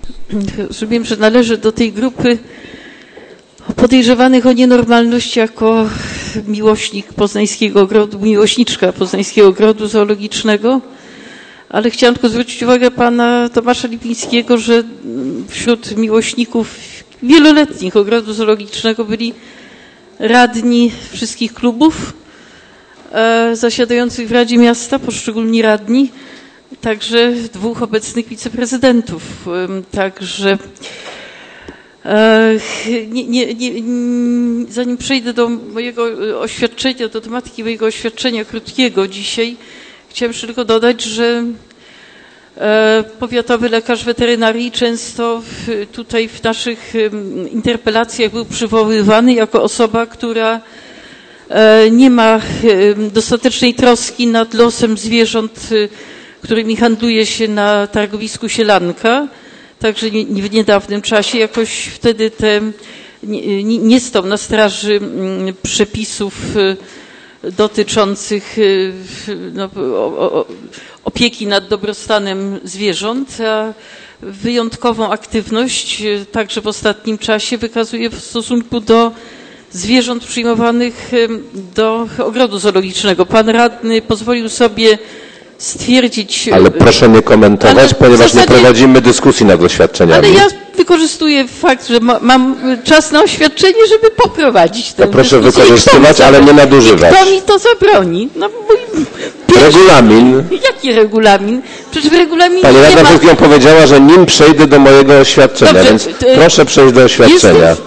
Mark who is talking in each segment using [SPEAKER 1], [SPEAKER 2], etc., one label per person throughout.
[SPEAKER 1] Rozumiem, że należy do tej grupy podejrzewanych o nienormalność jako miłośnik Poznańskiego Ogrodu, miłośniczka Poznańskiego Ogrodu Zoologicznego, ale chciałam tylko zwrócić uwagę pana Tomasza Lipińskiego, że wśród miłośników wieloletnich Ogrodu Zoologicznego byli radni wszystkich klubów zasiadających w Radzie Miasta, poszczególni radni, także 2 obecnych wiceprezydentów. Także zanim przejdę do mojego oświadczenia, do tematyki mojego oświadczenia krótkiego dzisiaj, chciałam jeszcze tylko dodać, że powiatowy lekarz weterynarii często tutaj w naszych interpelacjach był przywoływany jako osoba, która nie ma dostatecznej troski nad losem zwierząt, którymi handluje się na targowisku Sielanka. Także w niedawnym czasie jakoś wtedy nie stał na straży przepisów dotyczących opieki nad dobrostanem zwierząt, a wyjątkową aktywność także w ostatnim czasie wykazuje w stosunku do zwierząt przyjmowanych do ogrodu zoologicznego. Pan radny pozwolił sobie stwierdzić... Ale
[SPEAKER 2] proszę nie komentować, ponieważ nie prowadzimy dyskusji nad oświadczeniami.
[SPEAKER 1] Ale ja wykorzystuję fakt, że mam czas na oświadczenie, żeby poprowadzić tę
[SPEAKER 2] proszę dyskusję. Wykorzystywać, ale nie nadużywać.
[SPEAKER 1] Kto mi to zabroni? No,
[SPEAKER 2] regulamin.
[SPEAKER 1] Jaki regulamin? Przecież w regulaminie
[SPEAKER 2] Pani radna przed chwilą powiedziała, że nim przejdę do mojego oświadczenia, dobrze, więc proszę przejść do oświadczenia.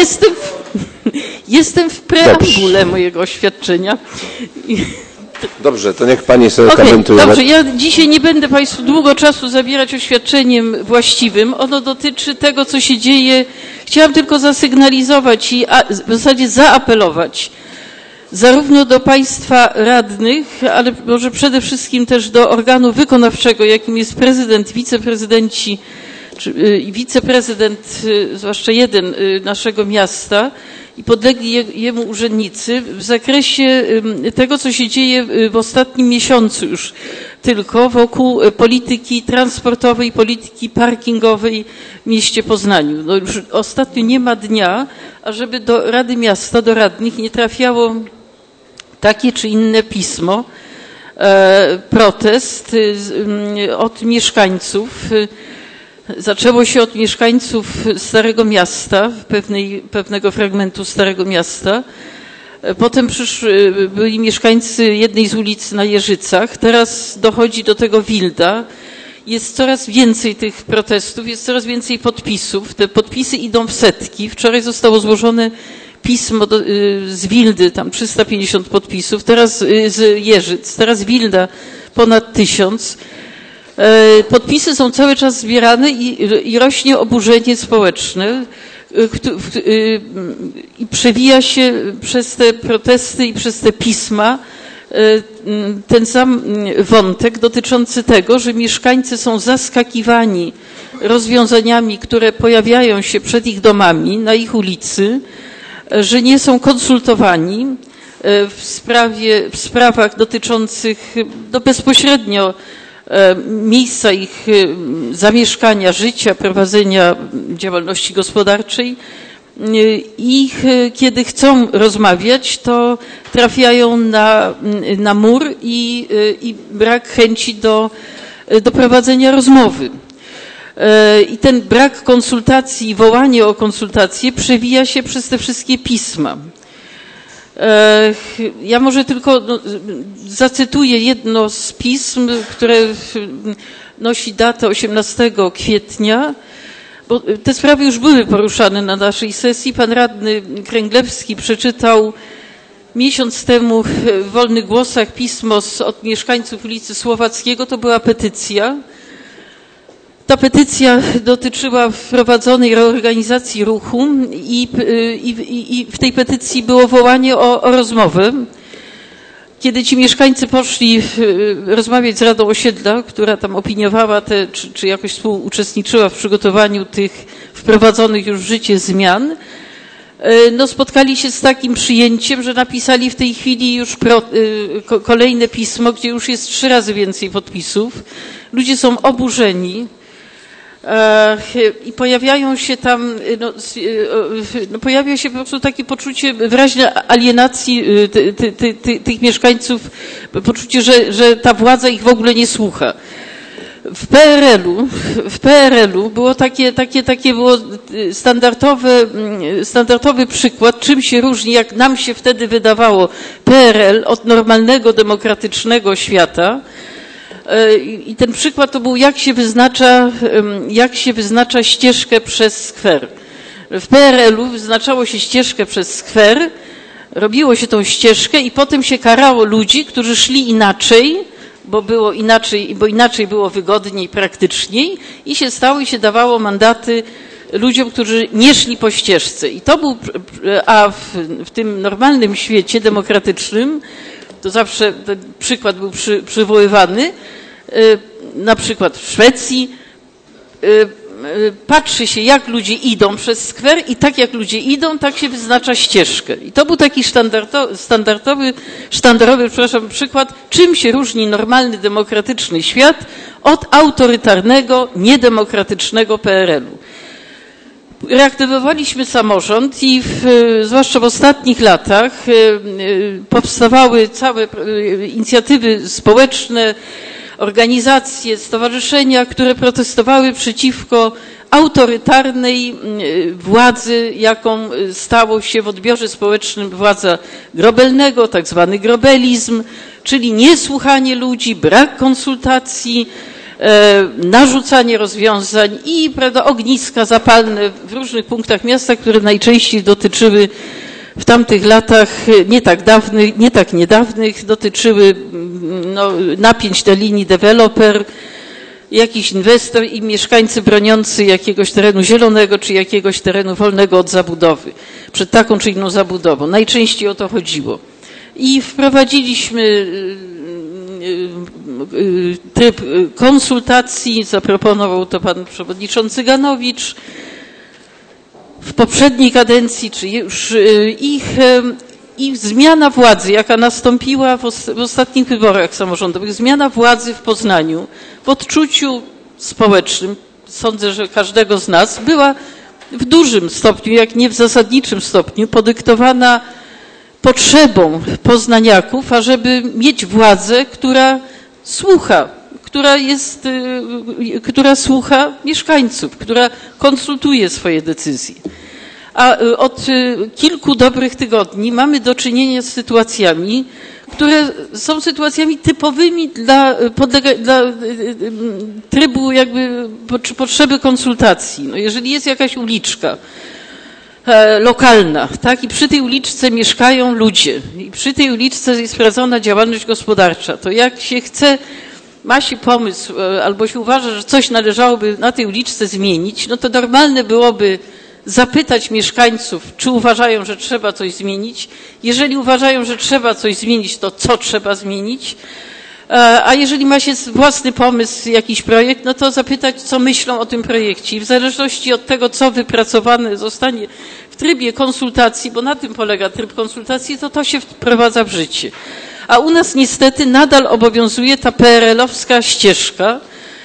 [SPEAKER 1] Jestem w preambule mojego oświadczenia.
[SPEAKER 2] Dobrze, to niech pani sobie komentuje.
[SPEAKER 1] Dobrze, ja dzisiaj nie będę państwu długo czasu zabierać oświadczeniem właściwym. Ono dotyczy tego, co się dzieje. Chciałam tylko zasygnalizować i w zasadzie zaapelować zarówno do państwa radnych, ale może przede wszystkim też do organu wykonawczego, jakim jest prezydent, wiceprezydenci, wiceprezydent, zwłaszcza jeden naszego miasta, i podlegli jemu urzędnicy w zakresie tego, co się dzieje w ostatnim miesiącu już tylko wokół polityki transportowej, polityki parkingowej w mieście Poznaniu. No już ostatnio nie ma dnia, ażeby do Rady Miasta, do radnych nie trafiało takie czy inne pismo, protest od mieszkańców. Zaczęło się od mieszkańców Starego Miasta, pewnego fragmentu Starego Miasta. Potem byli mieszkańcy jednej z ulic na Jeżycach. Teraz dochodzi do tego Wilda. Jest coraz więcej tych protestów, jest coraz więcej podpisów. Te podpisy idą w setki. Wczoraj zostało złożone pismo z Wildy, tam 350 podpisów, teraz z Jeżyc, teraz Wilda ponad 1000. Podpisy są cały czas zbierane i rośnie oburzenie społeczne i przewija się przez te protesty i przez te pisma ten sam wątek dotyczący tego, że mieszkańcy są zaskakiwani rozwiązaniami, które pojawiają się przed ich domami, na ich ulicy, że nie są konsultowani w sprawach dotyczących bezpośrednio miejsca ich zamieszkania, życia, prowadzenia działalności gospodarczej. I kiedy chcą rozmawiać, to trafiają na mur i brak chęci do prowadzenia rozmowy. I ten brak konsultacji, wołanie o konsultacje przewija się przez te wszystkie pisma. Ja może tylko zacytuję jedno z pism, które nosi datę 18 kwietnia, bo te sprawy już były poruszane na naszej sesji. Pan radny Kręglewski przeczytał miesiąc temu w Wolnych Głosach pismo od mieszkańców ulicy Słowackiego. To była petycja. Ta petycja dotyczyła wprowadzonej reorganizacji ruchu i w tej petycji było wołanie o rozmowę. Kiedy ci mieszkańcy poszli rozmawiać z Radą Osiedla, która tam opiniowała czy jakoś współuczestniczyła w przygotowaniu tych wprowadzonych już w życie zmian, no spotkali się z takim przyjęciem, że napisali w tej chwili już kolejne pismo, gdzie już jest 3 razy więcej podpisów. Ludzie są oburzeni. I pojawiają się tam, pojawia się po prostu takie poczucie wyraźnej alienacji tych mieszkańców, poczucie, że ta władza ich w ogóle nie słucha. W PRL-u było takie było standardowy przykład, czym się różni, jak nam się wtedy wydawało PRL od normalnego, demokratycznego świata. I ten przykład to był, jak się wyznacza ścieżkę przez skwer. W PRL-u wyznaczało się ścieżkę przez skwer, robiło się tą ścieżkę i potem się karało ludzi, którzy szli inaczej, bo inaczej było wygodniej, praktyczniej i się stało i się dawało mandaty ludziom, którzy nie szli po ścieżce. I to był, a w tym normalnym świecie demokratycznym, to zawsze ten przykład był przywoływany, na przykład w Szwecji, patrzy się, jak ludzie idą przez skwer i tak jak ludzie idą, tak się wyznacza ścieżkę. I to był taki sztandarowy przykład, czym się różni normalny, demokratyczny świat od autorytarnego, niedemokratycznego PRL-u. Reaktywowaliśmy samorząd i zwłaszcza w ostatnich latach powstawały całe inicjatywy społeczne, organizacje, stowarzyszenia, które protestowały przeciwko autorytarnej władzy, jaką stało się w odbiorze społecznym władza Grobelnego, tak zwany grobelizm, czyli niesłuchanie ludzi, brak konsultacji, narzucanie rozwiązań i ogniska zapalne w różnych punktach miasta, które najczęściej dotyczyły w tamtych latach, nie tak niedawnych, dotyczyły napięć na linii deweloper, jakiś inwestor i mieszkańcy broniący jakiegoś terenu zielonego czy jakiegoś terenu wolnego od zabudowy, przed taką czy inną zabudową. Najczęściej o to chodziło. I wprowadziliśmy tryb konsultacji, zaproponował to pan przewodniczący Ganowicz w poprzedniej kadencji, czy już ich zmiana władzy, jaka nastąpiła w ostatnich wyborach samorządowych, zmiana władzy w Poznaniu w odczuciu społecznym, sądzę, że każdego z nas, była w dużym stopniu, jak nie w zasadniczym stopniu, podyktowana potrzebą poznaniaków, ażeby mieć władzę, która słucha, która słucha mieszkańców, która konsultuje swoje decyzje. A od kilku dobrych tygodni mamy do czynienia z sytuacjami, które są sytuacjami typowymi dla trybu jakby potrzeby konsultacji. No jeżeli jest jakaś uliczka lokalna, tak, i przy tej uliczce mieszkają ludzie i przy tej uliczce jest prowadzona działalność gospodarcza, to jak się chce, ma się pomysł albo się uważa, że coś należałoby na tej uliczce zmienić, no to normalne byłoby zapytać mieszkańców, czy uważają, że trzeba coś zmienić. Jeżeli uważają, że trzeba coś zmienić, to co trzeba zmienić? A jeżeli ma się własny pomysł, jakiś projekt, no to zapytać, co myślą o tym projekcie. I w zależności od tego, co wypracowane zostanie w trybie konsultacji, bo na tym polega tryb konsultacji, to się wprowadza w życie. A u nas niestety nadal obowiązuje ta PRL-owska ścieżka,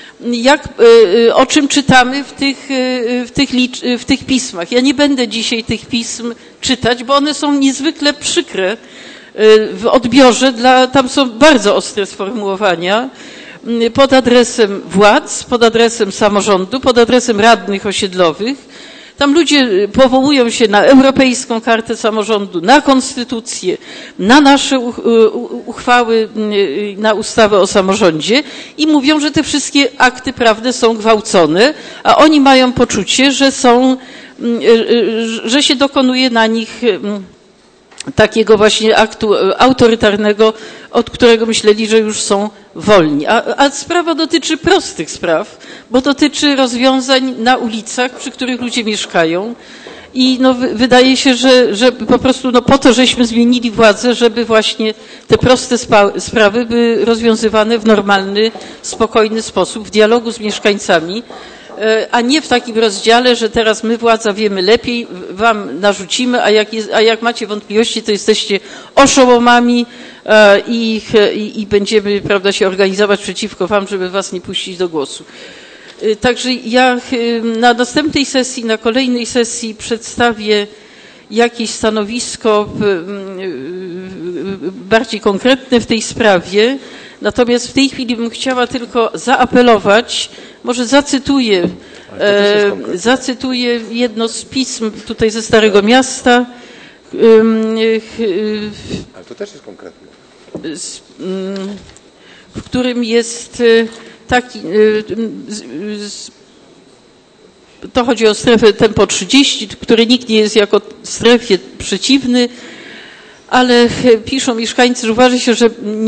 [SPEAKER 1] o czym czytamy w tych pismach. Ja nie będę dzisiaj tych pism czytać, bo one są niezwykle przykre w odbiorze, tam są bardzo ostre sformułowania pod adresem władz, pod adresem samorządu, pod adresem radnych osiedlowych. Tam ludzie powołują się na Europejską Kartę Samorządu, na Konstytucję, na nasze uchwały, na ustawę o samorządzie i mówią, że te wszystkie akty prawne są gwałcone, a oni mają poczucie, że się dokonuje na nich takiego właśnie aktu autorytarnego, od którego myśleli, że już są wolni. A sprawa dotyczy prostych spraw, bo dotyczy rozwiązań na ulicach, przy których ludzie mieszkają. I wydaje się, że po prostu po to, żeśmy zmienili władzę, żeby właśnie te proste sprawy były rozwiązywane w normalny, spokojny sposób, w dialogu z mieszkańcami, a nie w takim rozdziale, że teraz my, władza, wiemy lepiej, wam narzucimy, a jak macie wątpliwości, to jesteście oszołomami i będziemy, prawda, się organizować przeciwko wam, żeby was nie puścić do głosu. Także ja na następnej sesji, na kolejnej sesji przedstawię jakieś stanowisko bardziej konkretne w tej sprawie. Natomiast w tej chwili bym chciała tylko zaapelować, może zacytuję jedno z pism tutaj ze Starego Miasta.
[SPEAKER 2] Ale to też jest konkretne.
[SPEAKER 1] W którym jest taki, to chodzi o strefę tempo 30, której nikt nie jest jako strefie przeciwny, ale piszą mieszkańcy, że uważa się, że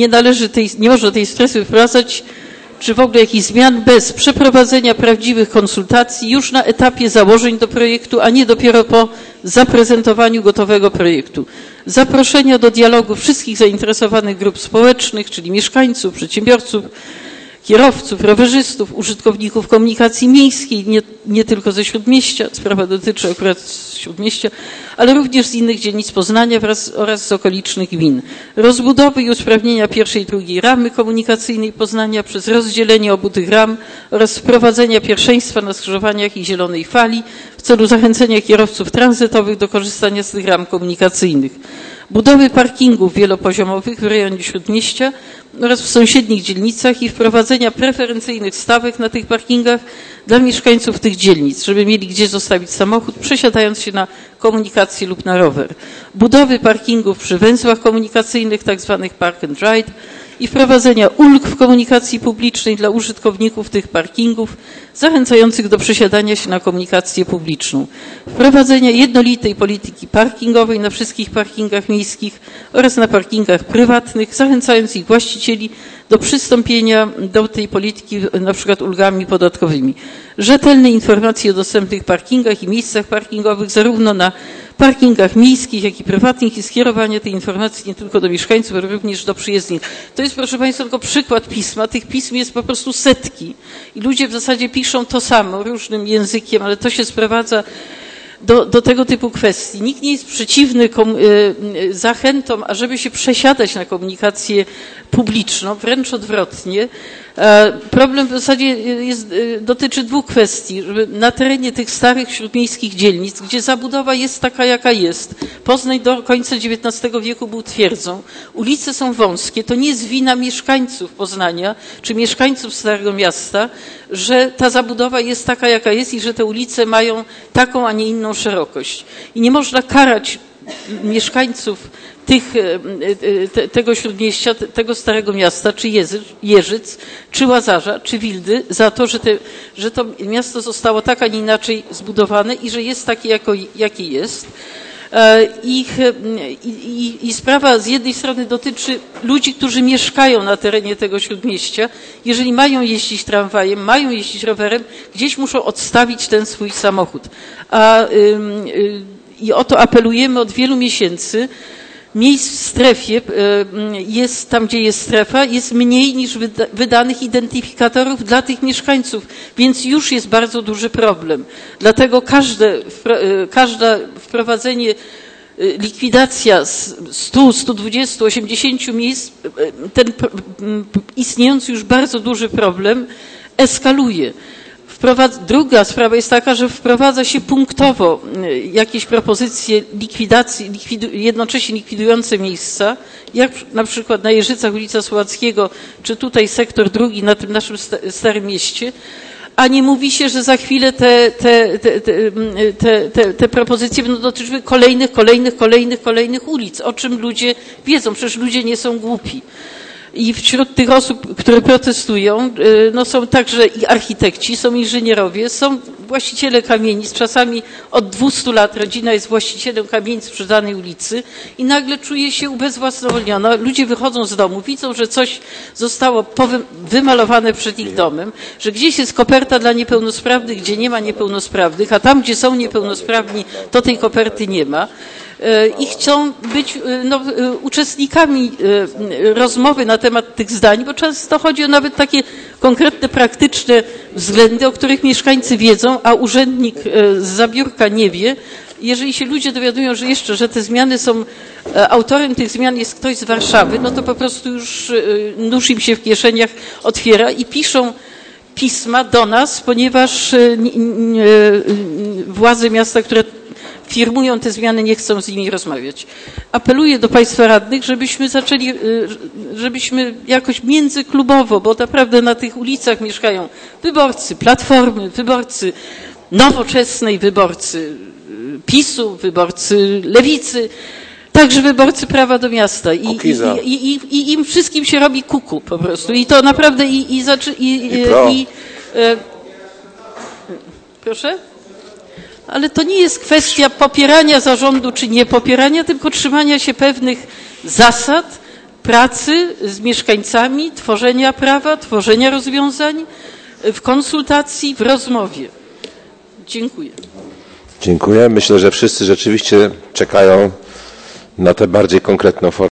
[SPEAKER 1] nie można tej strefy wprowadzać, czy w ogóle jakichś zmian bez przeprowadzenia prawdziwych konsultacji już na etapie założeń do projektu, a nie dopiero po zaprezentowaniu gotowego projektu. Zaproszenia do dialogu wszystkich zainteresowanych grup społecznych, czyli mieszkańców, przedsiębiorców, kierowców, rowerzystów, użytkowników komunikacji miejskiej, nie tylko ze Śródmieścia, sprawa dotyczy akurat Śródmieścia, ale również z innych dzielnic Poznania oraz z okolicznych gmin. Rozbudowy i usprawnienia pierwszej i drugiej ramy komunikacyjnej Poznania przez rozdzielenie obu tych ram oraz wprowadzenia pierwszeństwa na skrzyżowaniach i zielonej fali w celu zachęcenia kierowców tranzytowych do korzystania z tych ram komunikacyjnych. Budowy parkingów wielopoziomowych w rejonie Śródmieścia oraz w sąsiednich dzielnicach i wprowadzenia preferencyjnych stawek na tych parkingach dla mieszkańców tych dzielnic, żeby mieli gdzie zostawić samochód, przesiadając się na komunikację lub na rower. Budowy parkingów przy węzłach komunikacyjnych, tak zwanych park and ride, i wprowadzenia ulg w komunikacji publicznej dla użytkowników tych parkingów, zachęcających do przesiadania się na komunikację publiczną. Wprowadzenia jednolitej polityki parkingowej na wszystkich parkingach miejskich oraz na parkingach prywatnych, zachęcając ich właścicieli do przystąpienia do tej polityki na przykład ulgami podatkowymi. Rzetelne informacje o dostępnych parkingach i miejscach parkingowych zarówno na parkingach miejskich, jak i prywatnych i skierowanie tej informacji nie tylko do mieszkańców, ale również do przyjezdnych. To jest, proszę Państwa, tylko przykład pisma. Tych pism jest po prostu setki i ludzie w zasadzie piszą to samo różnym językiem, ale to się sprowadza do tego typu kwestii. Nikt nie jest przeciwny zachętom, ażeby się przesiadać na komunikację publiczną, wręcz odwrotnie. Problem w zasadzie dotyczy dwóch kwestii. Żeby na terenie tych starych śródmiejskich dzielnic, gdzie zabudowa jest taka, jaka jest, Poznań do końca XIX wieku był twierdzą, ulice są wąskie, to nie jest wina mieszkańców Poznania, czy mieszkańców Starego Miasta, że ta zabudowa jest taka, jaka jest i że te ulice mają taką, a nie inną szerokość. I nie można karać mieszkańców tego Śródmieścia, tego Starego Miasta, czy Jeżyc, czy Łazarza, czy Wildy za to, że to miasto zostało tak, a nie inaczej zbudowane i że jest takie, jakie jest. I sprawa z jednej strony dotyczy ludzi, którzy mieszkają na terenie tego Śródmieścia. Jeżeli mają jeździć tramwajem, mają jeździć rowerem, gdzieś muszą odstawić ten swój samochód. I o to apelujemy od wielu miesięcy. Miejsc w strefie jest tam, gdzie jest strefa, jest mniej niż wydanych identyfikatorów dla tych mieszkańców, więc już jest bardzo duży problem. Dlatego każde wprowadzenie, likwidacja 100, 120, 80 miejsc, ten istniejący już bardzo duży problem eskaluje. Druga sprawa jest taka, że wprowadza się punktowo jakieś propozycje likwidacji, jednocześnie likwidujące miejsca, jak na przykład na Jeżycach ulica Słowackiego, czy tutaj sektor drugi na tym naszym Starym Mieście, a nie mówi się, że za chwilę te propozycje będą dotyczyły kolejnych ulic, o czym ludzie wiedzą, przecież ludzie nie są głupi. I wśród tych osób, które protestują, no są także i architekci, są inżynierowie, są właściciele kamienic. Czasami od 200 lat rodzina jest właścicielem kamienic przy danej ulicy i nagle czuje się ubezwłasnowolniona. Ludzie wychodzą z domu, widzą, że coś zostało wymalowane przed ich domem, że gdzieś jest koperta dla niepełnosprawnych, gdzie nie ma niepełnosprawnych, a tam, gdzie są niepełnosprawni, to tej koperty nie ma. I chcą być uczestnikami rozmowy na temat tych zdań, bo często chodzi o nawet takie konkretne, praktyczne względy, o których mieszkańcy wiedzą, a urzędnik z zabiórka nie wie. Jeżeli się ludzie dowiadują, że te zmiany są, autorem tych zmian jest ktoś z Warszawy, no to po prostu już nóż im się w kieszeniach otwiera i piszą pisma do nas, ponieważ władze miasta, które firmują te zmiany, nie chcą z nimi rozmawiać. Apeluję do Państwa radnych, żebyśmy jakoś międzyklubowo, bo naprawdę na tych ulicach mieszkają wyborcy Platformy, wyborcy Nowoczesnej, wyborcy PiS-u, wyborcy Lewicy, także wyborcy Prawa do Miasta. I im wszystkim się robi kuku po prostu. I to naprawdę proszę? Ale to nie jest kwestia popierania zarządu czy niepopierania, tylko trzymania się pewnych zasad pracy z mieszkańcami, tworzenia prawa, tworzenia rozwiązań w konsultacji, w rozmowie. Dziękuję.
[SPEAKER 2] Dziękuję. Myślę, że wszyscy rzeczywiście czekają na tę bardziej konkretną formę.